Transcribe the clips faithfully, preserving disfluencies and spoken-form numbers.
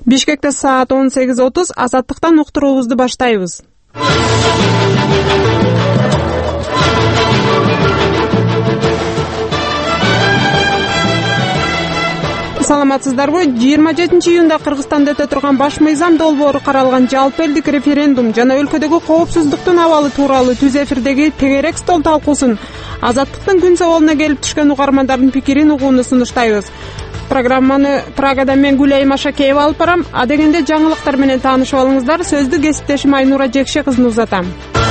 Бишкекте саат он сегиз отуз Азаттыктан уктуруубузду баштайбыз. Саламатсыздарбы? жыйырма жетинчи июнда Кыргызстанда өтө турган баш мыйзам долбоору каралган жалпы элдик референдум жана өлкөдөгү коопсуздуктун абалы тууралуу түз эфирдеги тегерек стол талкуусун Азаттыктын күн соолуна келип түшкөн угармандардын пикирин угууну сунуштайбыз. Программаны Прагадан мен Гүлайым Ашакеева алып барам. Адегенде жаңылыктар менен таанышып алыңыздар. Сөздү кесиптешим Айнура Жекше кызына узатам.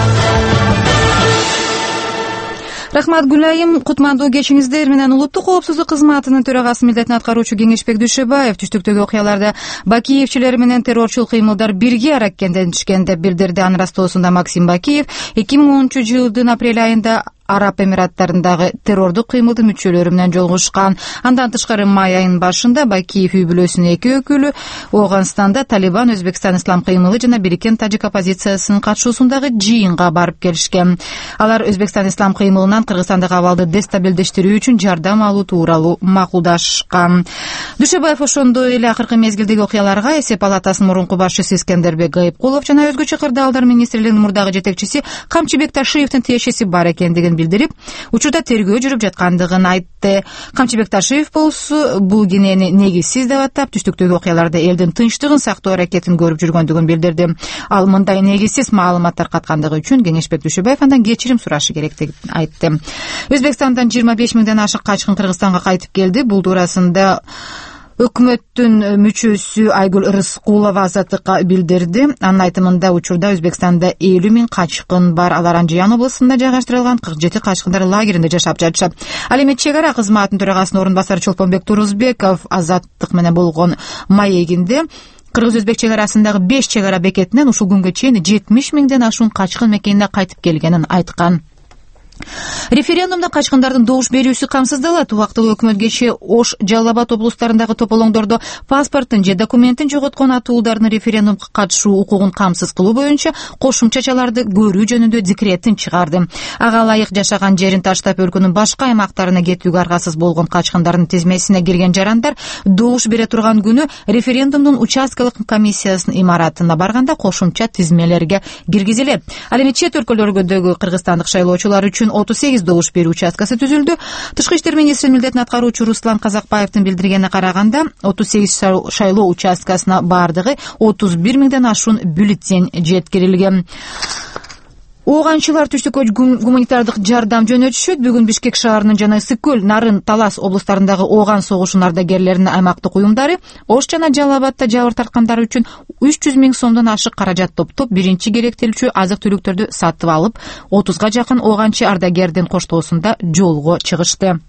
Рахмат Гүлайым, кутмандуу кечиңиздер менен улуттук коопсуздук кызматынын төрагасы милдетин аткаруучу Кеңешбек Дүйшөбаев түштүктөгү окуяларда Бакиевчилер менен террорчул кыймылдар бирге аракеттенишкен деп билдирди. Анын растоосунда Максим Бакиев эки миң онунчу жылдын апрель айында Араб Эмираттарындагы террордук кыймылдын мүчөлөрү менен жолугушкан. Андан тышкары май айынын башында Бакиев үй бүлөсүнүн эки өкүлү Ооганстанда Талибан, Өзбекстан ислам кыймылы жана Бириккен Тажик оппозициясынын катышуусундагы жыйынга барып келишкен. Алар Өзбекстан ислам кыймылынан Кыргызстандагы абалды дестабилдештирүү үчүн жардам алуу тууралуу макулдашкан. Дүйшөбаев ошондой эле акыркы мезгилдеги окуяларга Эсеп палатасынын мурунку башчысы Искендербек Гайыпкулов жана өзгөчө кырдаалдар министрлигинин мурдагы жетекчиси Камчыбек Ташиевдин тиешеси бар экендигин билдирип, учурда тергөө жүрүп жаткандыгын айтты. Камчыбек Ташиев болсо бул кенени негизсиз деп атап, түштүктөгү окуяларда элдин тынчтыгын сактоо аракетин көрүп жүргөндүгүн билдирди. Ал мындай негизсиз маалымат таркаткандыгы үчүн Кеңешбек Дүйшөбаев андан кечирим сурашы керектигин айтты. Өзбекстандан жыйырма беш миңден ашык качкын Кыргызстанга кайтып келди. Бул туурасында өкмөттүн мүчөсү Айгүл Рыскулова Азаттыкка билдирди. Анын айтымында учурда Өзбекстанда элүү миң качкын бар. Алар Анжиян облусунда жайгаштырылган кырк жети качкындар лагеринде жашап жатышат. Ал эми чек ара кызматынын төрагасынын орун басары Чолпонбек Турузбеков Азаттык менен болгон маегинде Кыргыз-Өзбек чек арасындагы беш чек ара бекетинен ушул күнгө чейин жетимиш миңден ашуун качкын мекенине кайтып келгенин айткан. Референдумда качкындардын добуш берүүсү камсыздалат. Убактылуу өкмөт кечээ Ош, Жалал Абад облустарындагы тополоңдордо паспортун же документин жоготкон атуулардын референдумга катышуу укугун камсыз кылуу боюнча кошумчачаларды көрүү жөнүндө декретин чыгарды. Ага ылайык жашаган жерин таштап өлкөнүн башка аймактарына кетүүгө аргасыз болгон качкындардын тизмесине кирген жарандар добуш бере турган күнү референдумдун участкалык комиссиясынын имаратына барганда кошумча тизмелерге киргизилет. Ал эми чет өлкөлөрдөгү кыргызстандык шайлоочулар үчүн отуз сегиз добуш берүү участкасы түзүлдү. Тышкы иштер министри милдетин аткаруучу Руслан Казакбаевдин билдиргенине караганда, отуз сегиз шайлоо участкасына бардыгы отуз бир миңден ашуун бюллетень жеткирилген. Ооганчылар түштүккө гуманитардык жардам жөнөтүшөт. Бүгүн Бишкек шаарынын жана Ысык-Көл, Нарын, Талас облустарындагы Ооган согушунун ардагерлеринин аймактык уюмдары Ош жана Жалал Абадта жабыр тарткандар үчүн үч жүз миң сомдон ашык каражат топтоп, биринчи керектелүүчү азык-түлүктөрдү сатып алып, отузга жакын ооганчы ардагердин коштоосунда жолго чыгышты.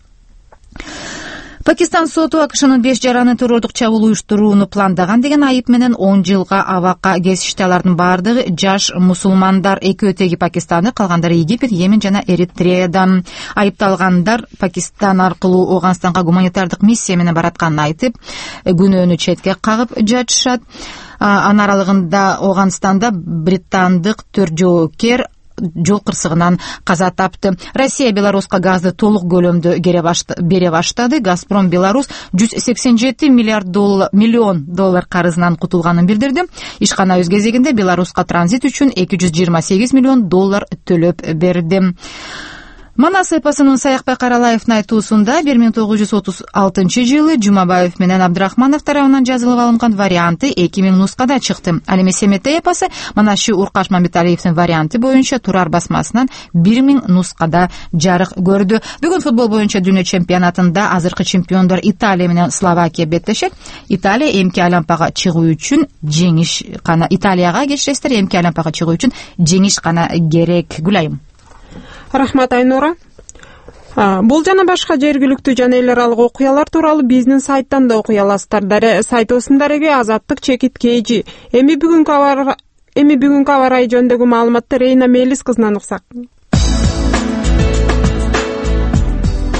Пакистан соту АКШнын беш жараны террордук чабуул уюштурууну пландаган деген айып менен он жылга абакка кесишти. Алардын бардыгы жаш мусулмандар. Эки өтеги Пакистандын, калгандары Египет, Йемен жана Эритреядан. Айыпталгандар Пакистан аркылуу Ооганстанга гуманитардык миссия менен баратканын айтып, күнөөнү четке кагып жатышат. Анын аралыгында Ооганстанда британдык төрт жоокер жол кырсыгынан каза тапты. Россия Беларуска газды толук көлөмдө бере баштады. Газпром Беларусь жүз сексен жети миллион доллар карызынан кутулганын билдирди. Ишкана өз кезегинде Беларуска транзит үчүн эки жүз жыйырма сегиз миллион доллар төлөп берди. Манас эпосунун Саякбай Каралаевдин айтуусунда бир миң тогуз жүз отуз алтынчы жылы Жумабаев менен Абдрахманов тарабынан жазылып алынган варианты эки миң нускада чыкты. Ал эми Семетей эпосу Манашчы Уркаш Мамбеталиевдин варианты боюнча Турар басмасынан бир миң нускада жарык көрдү. Бүгүн футбол боюнча дүйнө чемпионатында азыркы чемпиондор Италия менен Словакия беттешет. Италия эмки айланпага чыгуу үчүн жеңиш гана Италияга кечиресиздер, эмки айланпага чыгуу үчүн жеңиш гана керек. Гүлайым. Рахмат Айнура. Бул жана башка жергиликтүү жана эл аралык окуялар тууралуу биздин сайттан да окуй аласыздар. Сайтыбыздын Азаттык чекит кейжи. Эми бүгүнкү аба эми бүгүнкү аба ырайы жөнүндөгү маалыматты Рейна Мелис кызынан уксак.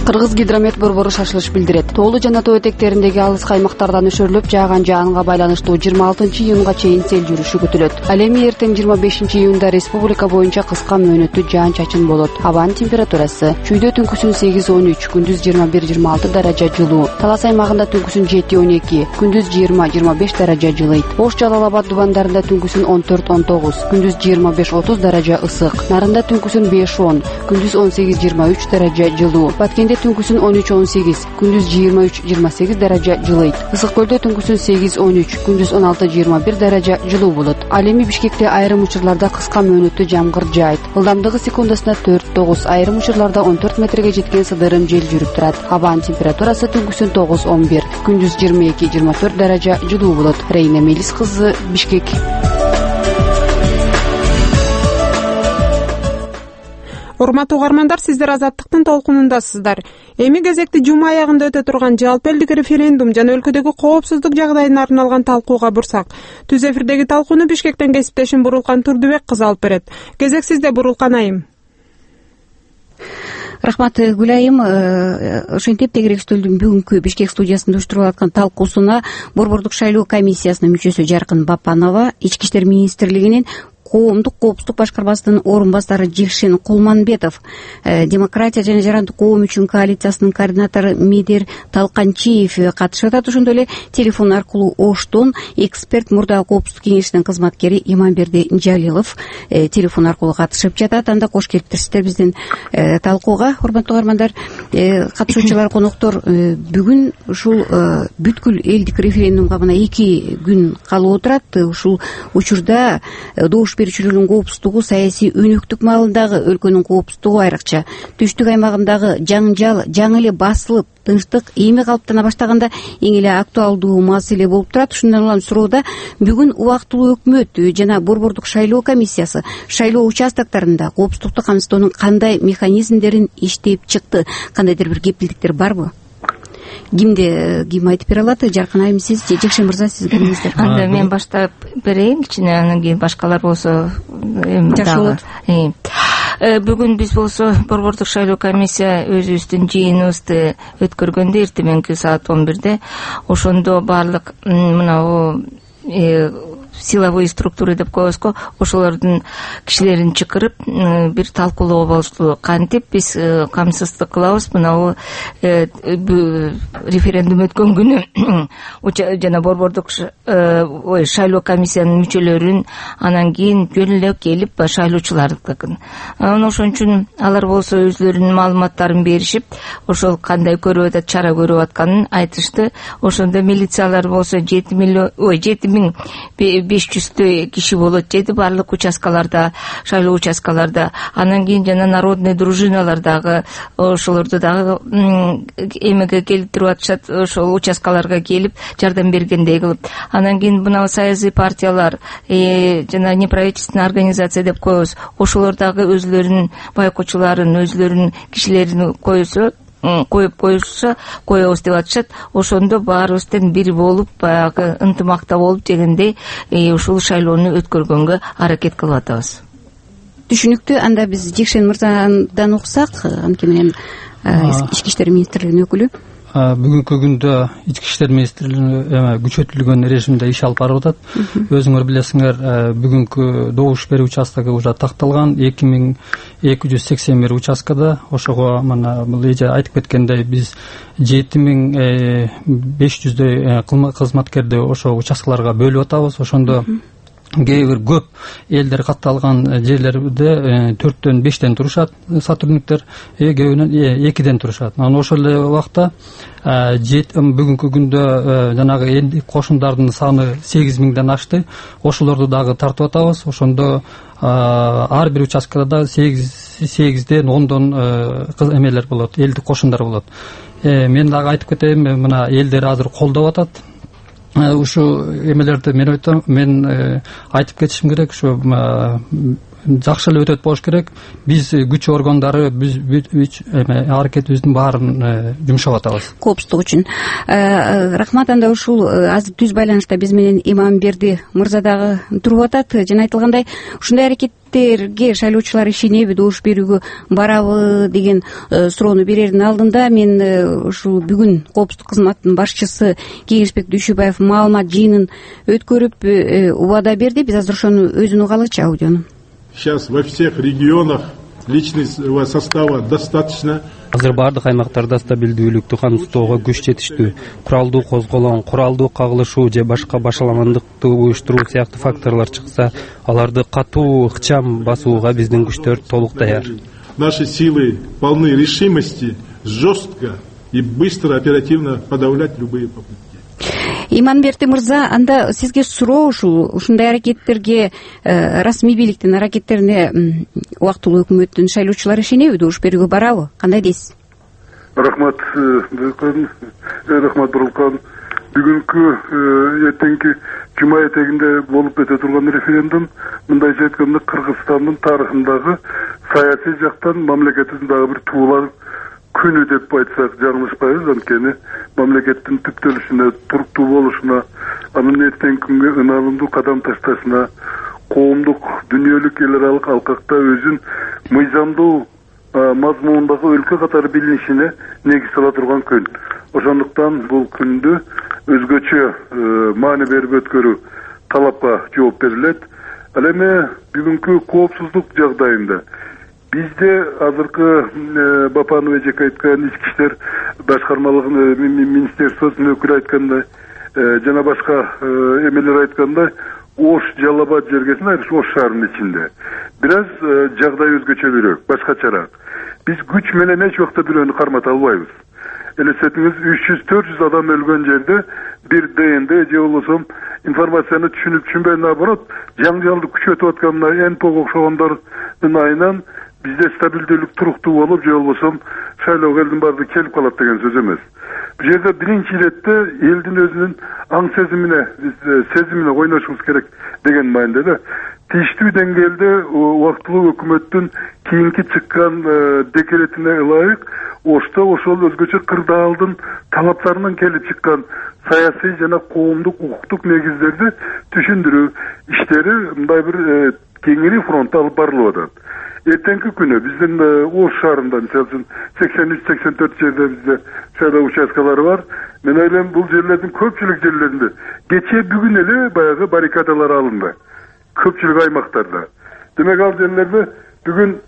Кыргыз гидромет борбору шашылыш билдирет. Тоолу жана тоо этектериндеги алыскы аймактардан өшөрүлүп жааган жаанга байланыштуу жыйырма алтынчы июнга чейин сел жүрүшү күтүлөт. Ал эми эртең жыйырма бешинчи июнда республика боюнча кыска мөөнөттүү жаан-чачын болот. Абанын температурасы чүйдө түнкүсүн сегиз он үч, күндүз жыйырма бир жыйырма алты даража жылуу. Талас аймагында түнкүсүн жети он эки, күндүз жыйырма жыйырма беш даража жылыйт. Ош Жалал Абад дубандарында түнкүсүн он төрт он тогуз, күндүз жыйырма беш отуз даража ысык. Нарында түнкүсүн беш он, күндүз он сегиз жыйырма үч даража жылуу. Баткенде түнкүсүн он үч он сегиз, күндүз жыйырма үч жыйырма сегиз даража жылыйт. Ысык көлдө түнкүсүн сегиз он үч, күндүз он алты жыйырма бир даража жылуу болот. Ал эми Бишкекте айрым учурларда кыска мөөнөттүү жамгыр жаайт. Ылдамдыгы секундасына төрт тогуз, айрым учурларда он төрт метрге жеткен сыдырым жел жүрүп турат. Абанын температурасы түнкүсүн тогуз он бир, күндүз жыйырма эки жыйырма төрт даража жылуу болот. Рейна Мелис кызы, Бишкек. Урматтуу угармандар, сиздер Азаттыктын толкунундасыздар. Эми кезекти жума аягында өтө турган жалпы элдик референдум жана өлкөдөгү коопсуздук жагдайына арналган талкууга бурсак. Түз эфирдеги талкууну Бишкектен кесиптешим Бурулкан Турдубек кызы алып берет. Кезек сизде, Бурулкан айым. Рахмат, Гүлайым. Ошентип тегерек үстөлдүн бүгүнкү Бишкек студиясында уюштурулуп аткан талкуусуна борбордук шайлоо комиссиясынын мүчөсү Жаркын Бапанова, Ички иштер министрлигинин коомдук коопсуздук башкармасынын орун басары Жекшен Кулманбетов, демократия жана жарандык коом үчүн коалициясынын координатору Медер Талканчиев катышып атат. Ошондой эле телефон аркылуу Оштон эксперт мурдагы коопсуздук кеңешинин кызматкери Иманберди Жалилов телефон аркылуу катышып жатат. Анда кош келиптирсиздер биздин талкууга. Урматтуу угармандар, катышуучулар, коноктор, бүгүн ушул бүткүл элдик референдумга мына эки күн калып отурат. Ушул учурда добуш берүүчүлөрдүн коопсуздугу саясий өнөктүк маалындагы өлкөнүн коопсуздугу, айрыкча түштүк аймагындагы жаңжал жаңы эле басылып, тынчтык эми калыптана баштаганда эң эле актуалдуу маселе болуп турат. Ушундан улам суроодо бүгүн убактылуу өкмөт жана борбордук шайлоо комиссиясы шайлоо участоктарында коопсуздукту камсыздоонун кандай механизмдерин иштеп чыкты, кандайдыр бир кепилдиктер барбы? Кимде ким айтып бере алат? Жаркын айым, сиз же Жекшен мырза, сиз келиңиздер. Анда мен баштап берейин, кичине, анан кийин башкалар болсо жакшы болот. Бүгүн биз болсо борбордук шайлоо комиссия өзүбүздүн жыйыныбызды өткөргөндө эртең мененки саат он бирде ошондо баардык мына силовые структуры деп коебузго, ошолордун кишилерин чакырып бир талкуулоо болушту. Кантип биз камсыздык кылабыз мына референдум өткөн күнү жана борбордук ой шайлоо комиссиянын мүчөлөрүн, анан кийин жөн эле келип шайлоочулардыкын. Анан ошон үчүн алар болсо өзлөрүнүн маалыматтарын беришип, ошол кандай көрүп атат, чара көрүп атканын айтышты. Ошондо милициялар болсо жети миллион ой жети миң беш жүздөй киши болот деди баардык участкаларда, шайлоо участкаларда. Анан кийин жана народный дружиналар дагы ошолорду дагы эмеге келтирип атышат, ошол участкаларга келип жардам бергендей кылып. Анан кийин мына саясий партиялар жана неправительственный организация деп коебуз, ошолор дагы өзлөрүнүн байкоочуларын, өзлөрүнүн кишилерин койсо коюп коюшса, коебуз деп атышат. Ошондо баарыбыздан бир болуп, баягы ынтымакта болуп дегендей ушул шайлоону өткөргөнгө аракет кылып атабыз. Түшүнүктүү. Анда биз Жекшен мырзадан уксак, анткени менен Ички иштер министрлигинин өкүлү. Бүгүнкү күндө Ички иштер министрлиги күчөтүлгөн режимде иш алып барып атат. Өзүңөр билесиңер, бүгүнкү добуш берүү участогу уже такталган эки миң эки жүз сексен бир участкада. Ошого мына бул эже айтып кеткендей, биз жети миң беш жүздөй кызматкерди ошо участкаларга бөлүп атабыз. Ошондо кээ бир көп элдер катталган жерлерде төрттөн бештен турушат сотрудниктер, көбүнөн экиден турушат. Анан ошол эле убакта бүгүнкү күндө жанагы элдик кошундардын саны сегиз миңден ашты. Ошолорду дагы тартып атабыз. Ошондо ар бир участкада сегизден ондон эмелер болот, элдик кошундар болот. Мен дагы айтып кетейин, мына элдер азыр колдоп атат. Ушу эмелерди мен айтам, мен айтып кетишим керек. Ушу жакшы эле өтөт болуш керек. Биз күч органдары биз эме аракетибиздин баарын жумшап атабыз коопсуздук үчүн. Рахмат. Анда ушул азыр түз байланышта биз менен Иманберди мырза дагы туруп атат. Жана айтылгандай ушундай аракеттерге шайлоочулар ишенеби, добуш берүүгө барабы деген суроону берердин алдында мен ушул бүгүн коопсуздук кызматынын башчысы Кеңешбек Дүйшөбаев маалымат жыйынын өткөрүп убада берди. Биз азыр ошону өзүн угалычы аудиону. Сейчас во всех регионах личного состава достаточно. Азыр бардык аймактарда стабилдүүлүктү камсыздоого күч жетиштүү. Куралдуу козголоң, куралдуу кагылышуу же башка башаламандыкты уюштуруу сыяктуу факторлор чыкса, аларды катуу ыкчам басууга биздин күчтөр толук даяр. Наши силы полны решимости жестко и быстро, оперативно подавлять любые попытки. Иманберди мырза, анда сизге суроо ушул ушундай аракеттерге расмий бийликтин аракеттерине убактылуу өкмөттүн шайлоочулары ишенеби, добуш берүүгө барабы? Кандай дейсиз? Рахмат, рахмат Бурулкан. Бүгүнкү эртеңки жума этегинде болуп өтө турган референдум мындайча айтканда Кыргызстандын тарыхындагы саясий жактан мамлекетибиздин дагы бир туулар күнү деп айтсак жаңылышпайбыз. Анткени мамлекеттин түптөлүшүнө, туруктуу болушуна, анын эртеңки күнгө ыналымдуу кадам ташташына, коомдук, дүйнөлүк, эл аралык алкакта өзүн мыйзамдуу мазмундагы өлкө катары билинишине негиз сала турган күн. Ошондуктан бул күндү өзгөчө маани берип өткөрүү талапка жооп берилет. Ал эми бүгүнкү коопсуздук жагдайында бизде азыркы Бапанов эжеке айткан ички иштер башкармалыгынын министерствосунун өкүлү айткандай, жана башка эмелер айткандай, Ош, Жалал Абад жергесин айрыш Ош шаарынын ичинде бир аз жагдай өзгөчөрөөк, башкачараак. Биз күч менен эч убакта бирөөнү кармата албайбыз. Элестетиңиз, үч жүз төрт жүз адам өлгөн жерде бир ДНД же болбосо информацияны түшүнүп түшүнбөй, наоборот, жаңжалды күчөтүп аткан эн пэ о га окшогондордун айынан бизде стабилдүүлүк туруктуу болуп, же болбосо шайлоого элдин баардыгы келип калат деген сөз эмес. Бул жерде биринчи иретте элдин өзүнүн аң сезимине, сезимине ойношубуз керек деген мааниде да. Тийиштүү деңгээлде убактылуу өкмөттүн кийинки чыккан декретине ылайык Ошто ошол өзгөчө кырдаалдын талаптарынан келип чыккан саясий жана коомдук укуктук негиздерди түшүндүрүү иштери мындай бир кеңири фронтто алып барылып атат. Эртеңки күнү биздин Ош шаарында мисалы сексен үч сексен төрт жерде бизде шайлоо участкалары бар. Мен ойлойм, бул жерлердин көпчүлүк жерлеринде кечээ бүгүн эле баягы баррикадалар алынды. Көпчүлүк аймактарда. Демек ал жерлерде бүгүн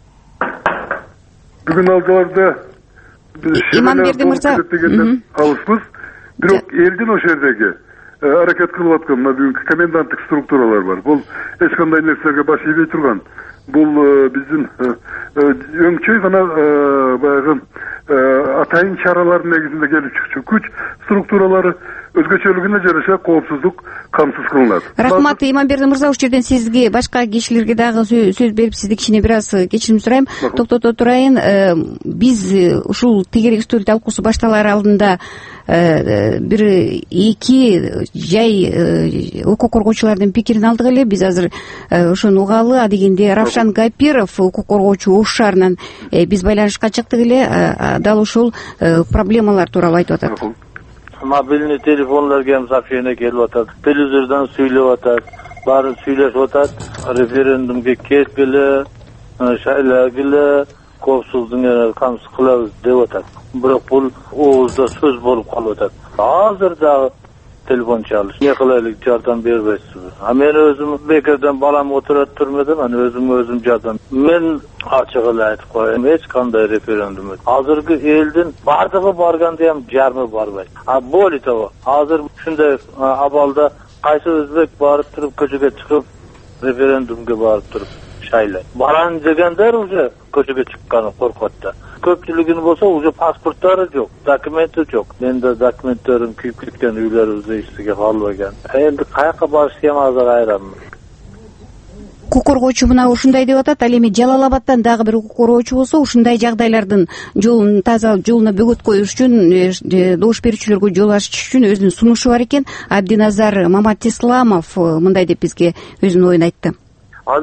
бүгүн ал жерлерде Иманберди мырза алыспыз. Бирок элдин ошол жердеги аракет кылып аткан мына бүгүнкү коменданттык структуралар бар. Бул эч кандай нерселерге баш ийбей турган. Бул биздин өңчөй гана баягы атайын чаралардын негизинде келип чыкчу күч структуралары өзгөчөлүгүнө жараша коопсуздук камсыз кылынат. Рахмат, Иманберди мырза, ушул жерден сизге, башка кишилерге дагы сөз берип, сизди кичине бир аз кечирим сурайм. Токтото турайын. Биз ушул тегерек стөл талкуусу башталар алдында бир эки жай укук коргоочулардын пикирин алдык эле. Биз азыр ошону угалы. А дегенде Равшан Гапиров, укук коргоочу Ош шаарынан биз байланышка чыктык эле. Дал ушул проблемалар тууралуу айтып атат. Мобильный телефонлар кем сообщение келип атат, телевизордон сүйлөп атат, баары сүйлөшүп атат. Референдумга кеткиле, шайлагиле, коопсуздук камсыз кылабыз деп атат. Бирок бул оозда сөз болуп калып атат. Азыр дагы телефон чалыш. Не кылайлык, жардам бербейсизби? А мен өзүм бекерден балам отурат түрмөдө, мен өзүм өзүм жардам. Мен ачык эле айтып коеюн, эч кандай референдум. Азыркы элдин бардыгы барганда ham жармы барбайт. А более того, азыр ушундай абалда кайсы өзбек барып туруп көчөгө чыгып референдумга барып туруп шайлайт. Баран дегендер уже көчөгө чыкканы коркот да. Көпчүлүгүнүн болсо уже паспорттары жок, документи жок. Менде документтерим күйүп кеткен, үйлөрүбүздө эчтеке калбаган. Энди каяка барышты ham азыр айранмын. Укук коргоочу мына ушундай деп атат. Ал эми Жалал Абадтан дагы бир укук коргоочу болсо, ушундай жагдайлардын жолун таза жолуна бөгөт коюш үчүн, добуш берүүчүлөргө жол ачыш үчүн өзүнүн сунушу бар экен. Абдиназар Маматисламов мындай деп бизге өзүнүн оюн айтты. Азыр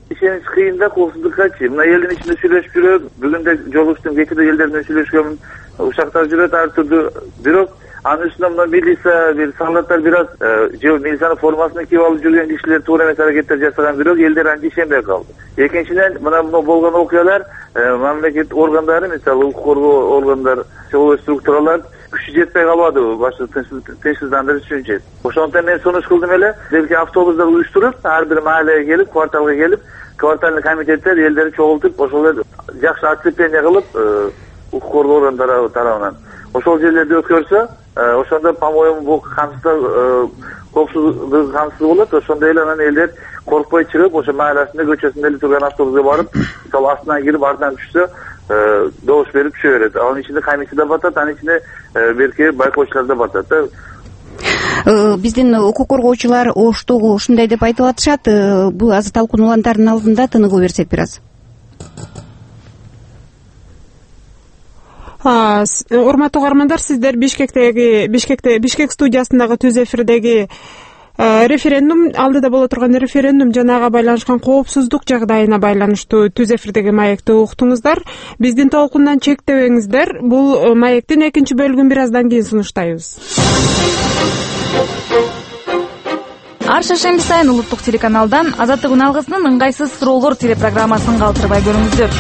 ишенич кыйын да коопсуздуккачы. Мына элдин ичинде сүйлөшүп жүрөм. Бүгүн да жолугуштум, кечээ элдер менен сүйлөшкөмүн. Ушактар жүрөт ар түрдүү. Бирок анын үстүнө мына милиция, бир солдаттар бир аз же милициянын формасын кийип алып жүргөн кишилер туура эмес аракеттер жасаган, бирок элдер анча ишенбей калды. Экинчиден, мына мына болгон окуялар мамлекет органдары, мисалы укук коргоо органдары, силовой структуралар күчү жетпей калбады башкы тынчсыздандырыш үчүнчү. Ошондуктан мен сунуш кылдым эле, делки автобустар уюштуруп, ар бир маалага келип, кварталга келип, квартальный комитеттер элдерди чогултуп, ошол жакшы оцепление кылып, укук коргоо органдары тарабынан ошол жерлерди өткөрсө, ошондо, по-моему, бул камсыздык коопсуздук камсыз болот. Ошондо эле анан элдер коркпой чыгып, ошо мааласында, көчөсүндө эле турган автобуска барып, мисалы астынан кирип, артынан түшсө, добуш берип түшө берет. Анын ичинде комиссия да батат, анын ичинде берки байкоочулар да батат. Биздин укук коргоочулар Оштогу ушундай деп айтып атышат. Бул азыр талкууландардын алдында тыныгуу берсек бир аз. Урматтуу угармандар, сиздер Бишкектеги Бишкекте Бишкек студиясындагы түз эфирдеги референдум, алдыда боло турган референдум жана ага байланышкан коопсуздук жагдайына байланыштуу түз эфирдеги маекти уктуңуздар. Биздин толкундан чектебеңиздер. Бул маектин экинчи бөлүгүн бир аздан кийин сунуштайбыз. Ар шаршемби сайын улуттук телеканалдан Азаттык алгысынын ыңгайсыз суроолор телепрограммасын калтырбай көрүңүздөр.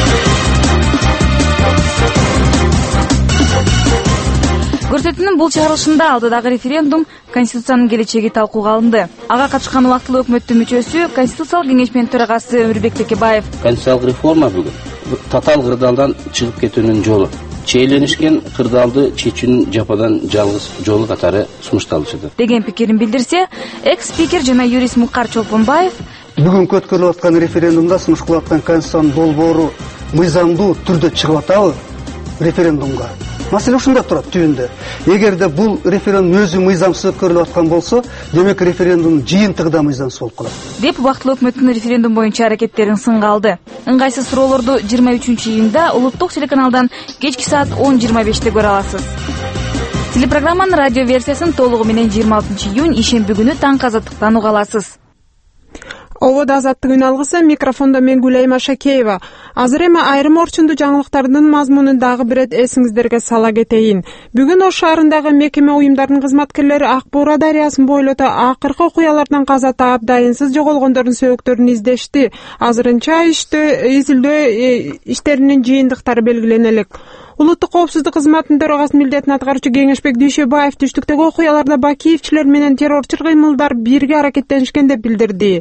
Көрсөтүүнүн бул чыгарылышында алдыдагы референдум Конституциянын келечеги талкууга алынды. Ага катышкан убактылуу өкмөттүн мүчөсү, Конституциялык кеңешменин төрагасы Өмүрбек Текебаев. Конституциялык реформа бүгүн татаал кырдаалдан чыгып кетүүнүн жолу. Чейленишкен кырдаалды чечүүнүн жападан жалгыз жолу катары сунушталышыдыр деген пикирин билдирсе, экс-спикер жана юрист Мукар Чолпонбаев бүгүнкү өткөрүлүп аткан референдумда сунуш кылып аткан Конституциянын долбоору мыйзамдуу түрдө чыгып атабы референдумга? Маселе ушунда турат түбүндө. Эгерде бул референдум өзү мыйзамсыз өткөрүлүп аткан болсо, демек референдум жыйынтыгы да мыйзамсыз болуп калат. Деп убактылуу өкмөттүн референдум боюнча аракеттерин сынга алды. Ыңгайсыз суроолорду жыйырма үчүнчү июнда улуттук телеканалдан кечки саат он жыйырма беште көрө аласыз. Телепрограмманын радио версиясын толугу менен жыйырма алтынчы июнь ишемби күнү таң азаттыктан уга аласыз. Обода Азаттык үн алгысы, микрофондо мен Гүлайым Ашакеева. Азыр эми айрым орчундуу жаңылыктардын мазмунун дагы бир рет эсиңиздерге сала кетейин. Бүгүн Ош шаарындагы мекеме уюмдарынын кызматкерлери Ак Буура дарыясын бойлото акыркы окуялардан каза таап, дайынсыз жоголгондордун сөөгөктөрүн издешти. Азырынча изилдөө иштеринин жыйынтыктары белгилене элек. Улуттук коопсуздук кызматынын төрагасынын милдетин аткаруучу Кеңешбек Дүйшөбаев түштүктөгү окуяларда бакиевчилер менен террорчу кыймылдар бирге аракеттенишкен деп билдирди.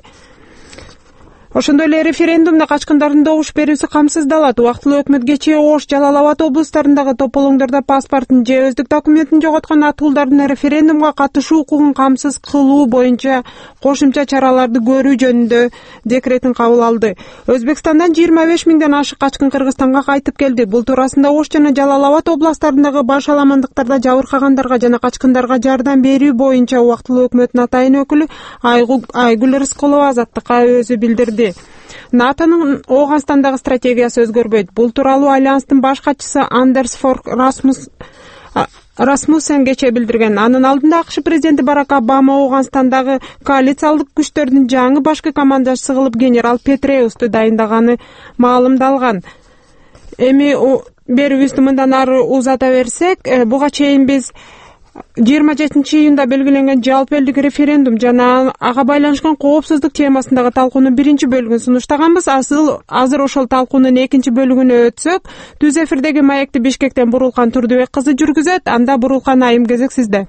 Ошондой эле референдумда качкындардын добуш берүүсү камсыздалат. Убактылуу өкмөт кечээ Ош, Жалал Абад облустарындагы тополоңдордо паспортун же өздүк документин жоготкон атуулдардын референдумга катышуу укугун камсыз кылуу боюнча кошумча чараларды көрүү жөнүндө декретин кабыл алды. Өзбекстандан жыйырма беш миңден ашык качкын Кыргызстанга кайтып келди. Бул туурасында Ош жана Жалал Абад областарындагы баш аламандыктарда жабыркагандарга жана качкындарга жардам берүү боюнча убактылуу өкмөттүн атайын өкүлү Айгүл Рыскулова Азаттыкка өзү билдирди. НАТОнун Ооганстандагы стратегиясы өзгөрбөйт. Бул тууралуу альянстын баш катчысы Андерс Форк Расмус Расмуссен кечээ билдирген. Анын алдында АКШ президенти Барак Обама Ооганстандагы коалициялык күчтөрдүн жаңы башкы командашысы кылып генерал Петреусту дайындаганы маалымдалган. Эми берүүбүздү мындан ары узата берсек, буга чейин биз жыйырма жетинчи июнда белгиленген жалпы элдик референдум жана ага байланышкан коопсуздук темасындагы талкуунун биринчи бөлүгүн сунуштаганбыз. Асыл азыр ошол талкуунун экинчи бөлүгүнө өтсөк, түз эфирдеги маекти Бишкектен Бурулкан Турдубек кызы жүргүзөт. Анда Бурулкан айым, кезек сизде.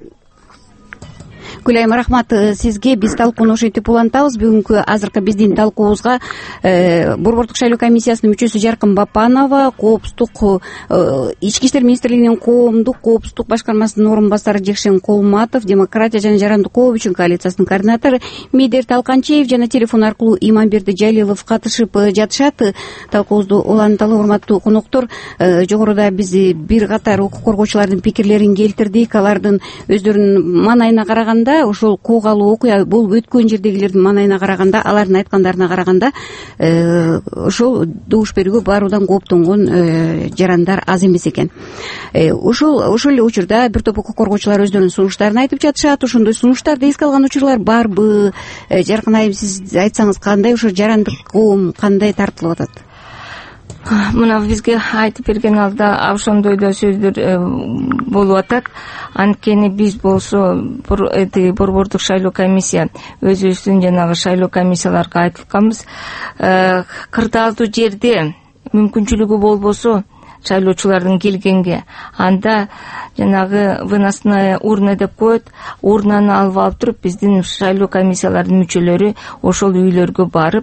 Гүлайым, рахмат сизге. Биз талкууну ушинтип улантабыз. Бүгүнкү азыркы биздин талкуубузга Борбордук шайлоо комиссиясынын мүчөсү Жаркын Бапанова, коопсуздук ички иштер министрлигинин коомдук коопсуздук башкармасынын орун басары Жекшен Колматов, демократия жана жарандык үчүн коалициясынын координатору Медер Талканчиев жана телефон аркылуу Иманберди Жалилов катышып жатышат. Талкуубузду уланталы, урматтуу коноктор. Жогоруда биз бир катар укук коргоочулардын пикирлерин келтирдик. Алардын өздөрүнүн маанайына караганда караганда ошол куугалуу окуя болуп өткөн жердегилердин маанайына караганда, алардын айткандарына караганда ошол добуш берүүгө баруудан кооптонгон жарандар аз эмес экен. Ошол ошол эле учурда бир топ укук коргоочулар өздөрүнүн сунуштарын айтып жатышат. Ошондой сунуштарды эске алган учурлар барбы? Жаркын айым, сиз айтсаңыз кандай, ошо жарандык коом кандай тартылып атат? Мына бизге айтып берген алда ошондой да сөздөр болуп атат. Анткени биз болсо борбордук шайлоо комиссия өзүбүздүн жанагы шайлоо комиссияларга айтканбыз, кырдаалдуу жерде мүмкүнчүлүгү болбосо шайлоочулардын келгенге, анда жанагы выносная урна деп коет, урнаны алып алып туруп биздин шайлоо комиссияларынын мүчөлөрү ошол үйлөргө барып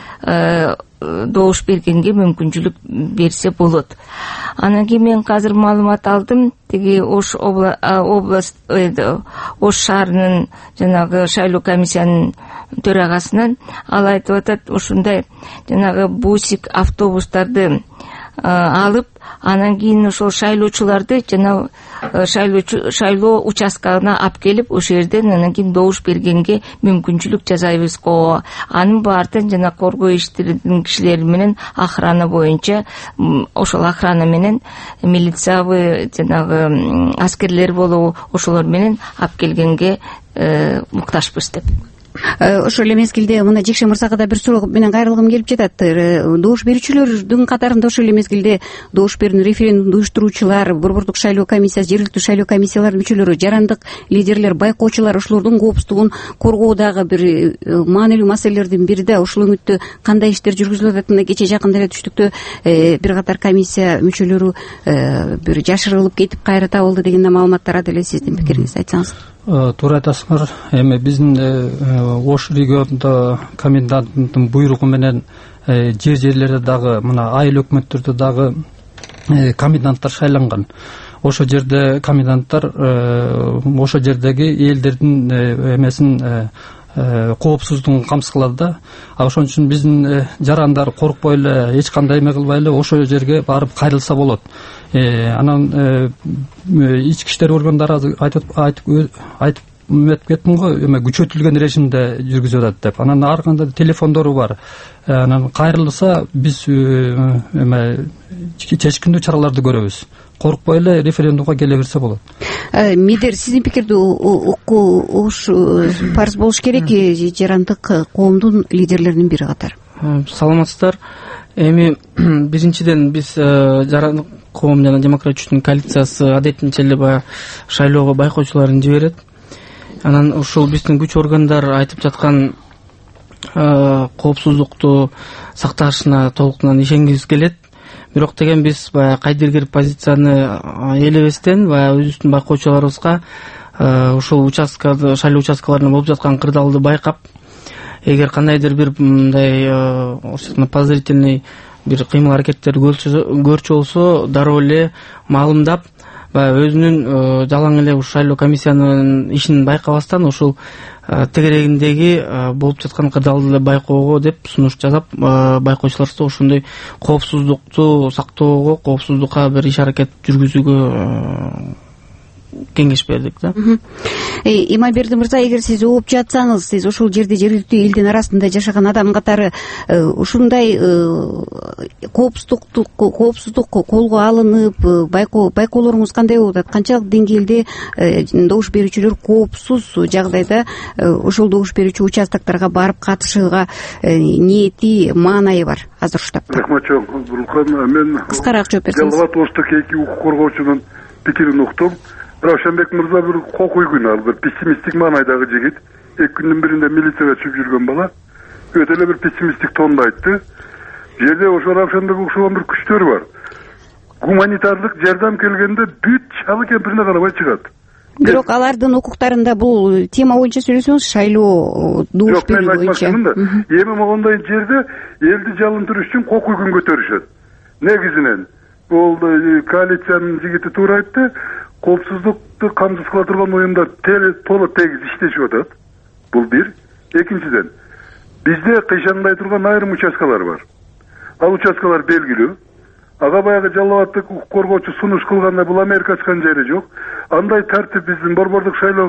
добуш бергенге мүмкүнчүлүк берсе болот. Анан кийин мен азыр маалымат алдым, тиги Ош область Ош шаарынын жанагы шайлоо комиссиянын төрагасынан, ал айтып атат, ушундай жанагы бусик автобустарды алып, анан кийин ошол шайлоочуларды жана шайлоо участкасына алып келип, ошол жерден анан кийин добуш бергенге мүмкүнчүлүк жасайбыз го. Анын баардыгын жана коргоо иштеринин кишилери менен охрана боюнча, ошол охрана менен милициябы жанагы аскерлер болобу, ошолор менен алып келгенге муктажбыз деп. Ошол эле мезгилде мына Жекше мырзага да бир суроо менен кайрылгым келип жатат. Добуш берүүчүлөрдүн катарында ошол эле мезгилде добуш берүүнү референдумду уюштуруучулар, борбордук шайлоо комиссиясы, жергиликтүү шайлоо комиссияларынын мүчөлөрү, жарандык лидерлер, байкоочулар, ошолордун коопсуздугун коргоодагы бир маанилүү маселелердин бири да ушул үмүттө кандай иштер жүргүзүлүп атат. Мына кече жакында эле түштүктө бир катар комиссия мүчөлөрү бир жашырылып кетип кайра табылды деген маалымат тарады эле. Сиздин пикириңизди айтсаңыз. Туура айтасыңар. Эми биздин Ош регионунда коменданттын буйругу менен жер жерлерде дагы мына айыл өкмөттөрдө дагы коменданттар шайланган. Ошо жерде коменданттар ошо жердеги элдердин эмесин коопсуздугун камсыз кылат да. Ошон үчүн биздин жарандар коркпой эле, эч кандай эме кылбай эле ошол жерге барып кайрылса болот. Анан ички иштер органдары айтып айтып өтүп кеттим го, эме күчөтүлгөн режимде жүргүзүп атат деп. Анан ар кандай телефондору бар. Анан кайрылса биз эме чечкиндүү чараларды көрөбүз. Коркпой эле референдумга келе берсе болот. Медер, сиздин пикирди угуш парыз болуш керек жарандык коомдун лидерлеринин бири катары. Саламатсыздар. Эми биринчиден биз жарандык коом жана демократиялык коалициясы адетинче эле баягы шайлоого байкоочуларын жиберет. Анан ушул биздин күч органдар айтып жаткан коопсуздукту сакташына толуктан ишенгибиз келет. Бирок деген биз баягы кайдыргер позицияны ээлебестен баягы өзүбүздүн байкоочуларыбызга ушул участкада, шайлоо участкаларында болуп жаткан кырдаалды байкап, эгер кандайдыр бир мындай подозрительный бир кыймыл аракеттер көрчү болсо, дароо эле маалымдап, баягы өзүнүн жалаң эле ушул шайлоо комиссиянын ишин байкабастан ушул тегерегиндеги болуп жаткан кырдаалды байкоого деп сунуш жасап, байкоочуларыбызды ошондой коопсуздукту сактоого, коопсуздукка бир иш аракет жүргүзүүгө кеңеш бердик да. Иманберди мырза, эгер сиз угуп жатсаңыз, сиз ошол жерде жергиликтүү элдин арасында жашаган адам катары ушундай коопсуздукту коопсуздук колго алынып, байкоолоруңуз кандай болуп атат? Канчалык деңгээлде добуш берүүчүлөр коопсуз жагдайда ошол добуш берүүчү участокторго барып катышууга ниети, маанайы бар азыр ушул тапта? Рахмат чоң. Мен кыскараак жооп берсеңиз. Жалбат Оштоки эки укук коргоочунун пикирин уктум. Равшанбек мырза бир кокуйгун, ал бир пессимистик маанайдагы жигит. Эки күндүн биринде милицияга чыгып жүргөн бала өтө эле бир пессимистик тонду айтты. Жерде ошо Равшанбек окшогон бир күчтөр бар. Гуманитардык жардам келгенде бүт чалы кемпирине карабай чыгат. Бирок алардын укуктарында бул тема боюнча сөйлөсөңүз, шайлоо добуш берүү боюнча. Эми могондой жерде элди жалындырыш үчүн кокуйгун көтөрүшөт. Негизинен бул коалициянын жигити туура айтты. Коопсуздукту камсыз кыла турган уюмдар толо тегиз иштешип атат. Бул бир. Экинчиден, бизде кыйшаңдай турган айрым участкалар бар. Ал участкалар белгилүү. Ага баягы жалбаттык укук коргоочу сунуш кылганда бул Америка ачкан жери жок. Андай тартип биздин борбордук шайлоо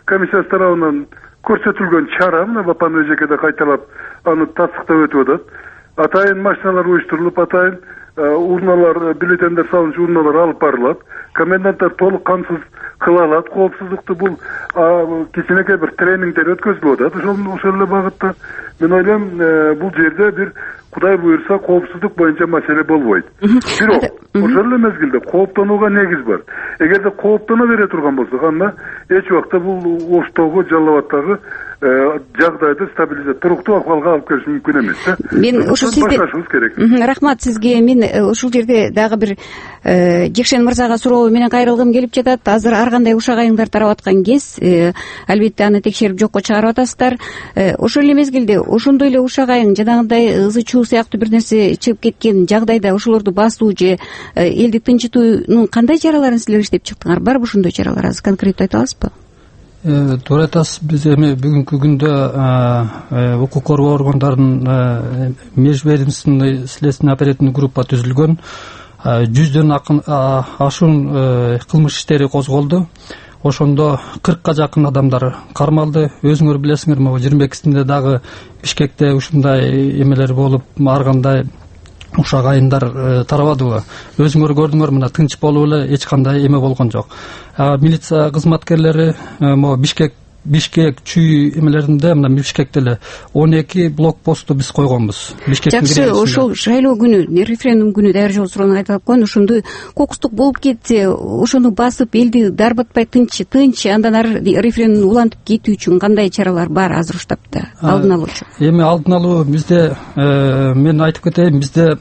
комиссиясы тарабынан көрсөтүлгөн чара мына Бапанов эжекеде кайталап аны тастыктап өтүп атат. Атайын машиналар уюштурулуп, атайын урналар, бюллетендер салынчу урналар алып барылат. Коменданттар толук камсыз кыла алат. Коопсуздукту бул кичинекей бир тренингдер өткөзүлүп атат. Ошол ошол эле багытта мен ойлойм, бул жерде бир Кудай буйрса коопсуздук боюнча маселе болбойт. Бирок ошол эле мезгилде кооптонууга негиз бар. Эгерде кооптоно бере турган болсок, анда эч убакта бул Оштогу, Жалал Абадтагы жагдайды стабилизация, туруктуу акыбалга алып келиш мүмкүн эмес да. Мен ушул башкарышыбыз керек. Рахмат сизге. Мен ушул жерде дагы бир Жекшен мырзага суроо менен кайрылгым келип жатат. Азыр ар кандай ушак айыңдар тарап аткан кез, албетте аны текшерип жокко чыгарып атасыздар. Ошол эле мезгилде ошондой эле ушак айың жанагындай ызы чуу сыяктуу бир нерсе чыгып кеткен жагдайда ошолорду басуу же элди тынчытуунун кандай чараларын силер иштеп чыктыңар? Барбы ушондой чаралар? Азыр конкреттүү айта аласызбы? Туура айтасыз. Биз эми бүгүнкү күндө укук коргоо органдарынын межведомственный следственный оперативный группа түзүлгөн. жүздөн ашуун кылмыш иштери козголду. Ошондо кыркка жакын адамдар кармалды. Өзүңөр билесиңер, могу жыйырма экисинде дагы Бишкекте ушундай эмелер болуп, ар кандай ушак айындар тарабадыбы? Өзүңөр көрдүңөр, мына тынч болуп эле эч кандай эме болгон жок. Милиция кызматкерлери могу Бишкек Бишкек чүй эмелеринде, мына Бишкекте эле он эки блокпосту биз койгонбуз. Жакшы, ошол шайлоо күнү, референдум күнү дайыр жол суроону айтып койгон, ошондой кокустук болуп кетсе, ошону басып, элди дарбатпай тынч, тынч андан ары референдумду улантып кетүү үчүн кандай чаралар бар азыр штабта? Алдын алуучу. Эми алдын алуу бизде, мен айтып кетейин, бизде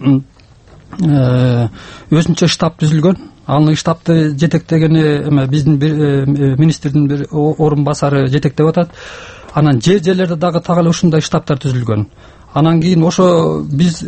өзүнчө штаб түзүлгөн. Анын штабты жетектегени эме биздин министрдин бир орун басары жетектеп атат. Анан же жерлерде дагы так эле ушундай штабтар түзүлгөн. Анан кийин ошо биз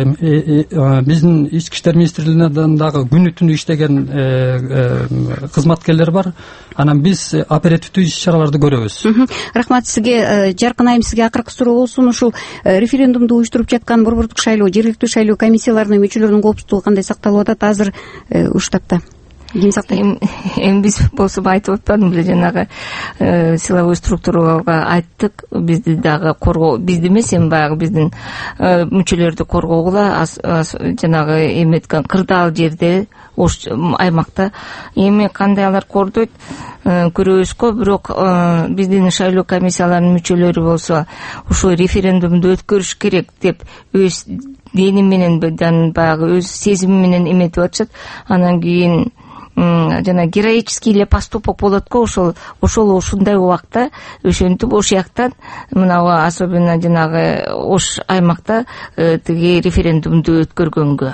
биздин ички иштер министрлигинен дагы күнү түнү иштеген кызматкерлер бар. Анан биз оперативдүү иш-чараларды көрөбүз. Рахмат сизге. Жаркын айым, сизге акыркы суроо болсун. Ушул референдумду уюштуруп жаткан борбордук шайлоо, жергиликтүү шайлоо комиссияларынын мүчөлөрүнүн коопсуздугу кандай сакталып атат азыр штабта? Ким сактайт? Эми биз болсо айтып атпадым беле, жанагы силовой структурага айттык, бизди дагы коргоо, бизди эмес, эми баягы биздин мүчөлөрдү коргоогула жанагы эметкен кырдаал жерде, ош аймакта эми кандай алар кордойт көрөбүзгө, бирок биздин шайлоо комиссияларынын мүчөлөрү болсо ушул референдумду өткөрүш керек деп өз дени менен, баягы өз сезими менен эметип атышат. Анан кийин жана героический эле поступок болот го, ошол ошол ушундай убакта ошентип ош жактан мына особенно жанагы ош аймакта тиги референдумду өткөргөнгө.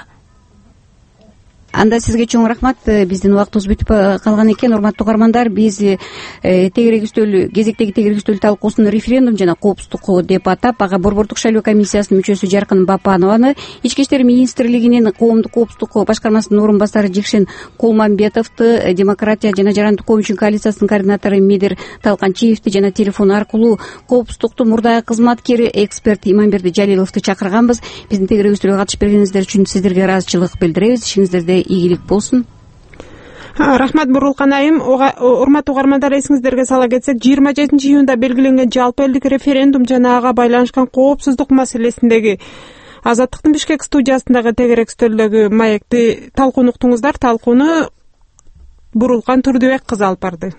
Анда сизге чоң рахмат. Биздин убактыбыз бүтүп калган экен. Урматтуу угармандар, биз тегерек үстөл, кезектеги тегерек үстөл талкуусун референдум жана коопсуздук деп атап, ага борбордук шайлоо комиссиясынын мүчөсү Жаркын Бапанованы, ички иштер министрлигинин коомдук коопсуздук башкармасынын орун басары Жекшен Кулмамбетовду, демократия жана жарандык коом үчүн коалициясынын координатору Медир Талканчиевди жана телефон аркылуу коопсуздуктун мурдагы кызматкери эксперт Иманберди Жалиловду чакырганбыз. Биздин тегерек үстөлгө катышып бергениңиздер үчүн сиздерге ыраазычылык билдиребиз. Ишиңиздерде ийгилик болсун. Рахмат Бурулкан айым. Урматтуу угармандар, эсиңиздерге сала кетсек, жыйырма жетинчи июнда белгиленген жалпы элдик референдум жана ага байланышкан коопсуздук маселесиндеги Азаттыктын Бишкек студиясындагы тегерек стөлдөгү маекти талкууну уктуңуздар. Талкууну Бурулкан Турдубек кызы алып барды.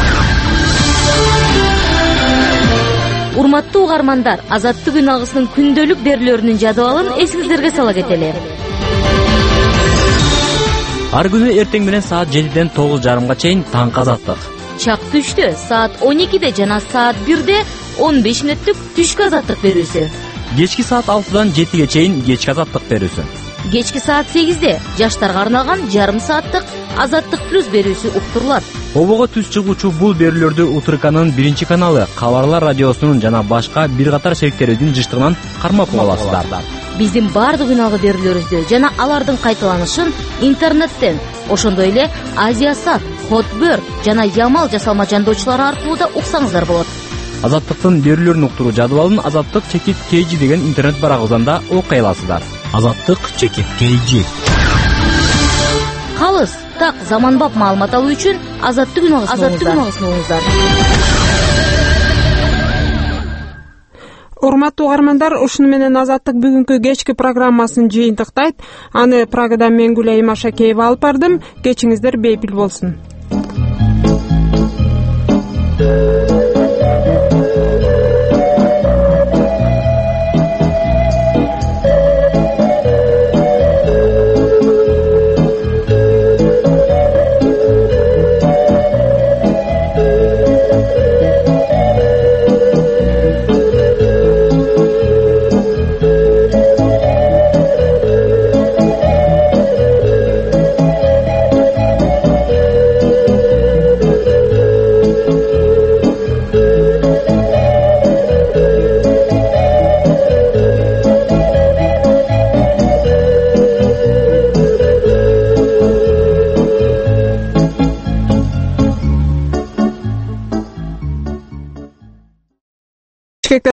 Урматтуу угармандар, Азаттык үн агысынын күндөлүк берүүлөрүнүн жадыбалын эсиңиздерге сала кетели. Ар күнү эртең менен саат жетиден тогуз жарымга чейин таңкы Азаттык. Чак түштө саат он экиде жана саат бирде он беш мүнөттүк түшкү Азаттык берүүсү. Кечки саат алтыдан жетиге чейин кечки Азаттык берүүсү. Кечки саат сегизде жаштарга арналган жарым сааттык Азаттык плюс берүүсү уктурулат. Обого түз чыгуучу бул берүүлөрдү Утурканын биринчи каналы, Кабарлар радиосунун жана башка бир катар шериктерибиздин жыштыгынан кармап каласыздар. Биздин бардык үналгы берүүлөрүбүздү жана алардын кайталанышын интернеттен, ошондой эле Азия Сат, Хотбер жана Ямал жасалма жандоочулары аркылуу да уксаңыздар болот. Азаттыктын берүүлөрүн уктуруу жадыбалын Азаттык чекит kg деген интернет барагыбыздан да окуй аласыздар. Азаттык чекит kg. Калыс, так, заманбап маалымат алуу үчүн Азаттык үн агысын угуңуздар. урматтуу угармандар, ушуну менен Азаттык бүгүнкү кечки программасын жыйынтыктайт. Аны Прагадан мен Гүлайым Ашакеева алып бардым. Кечиңиздер бейпил болсун.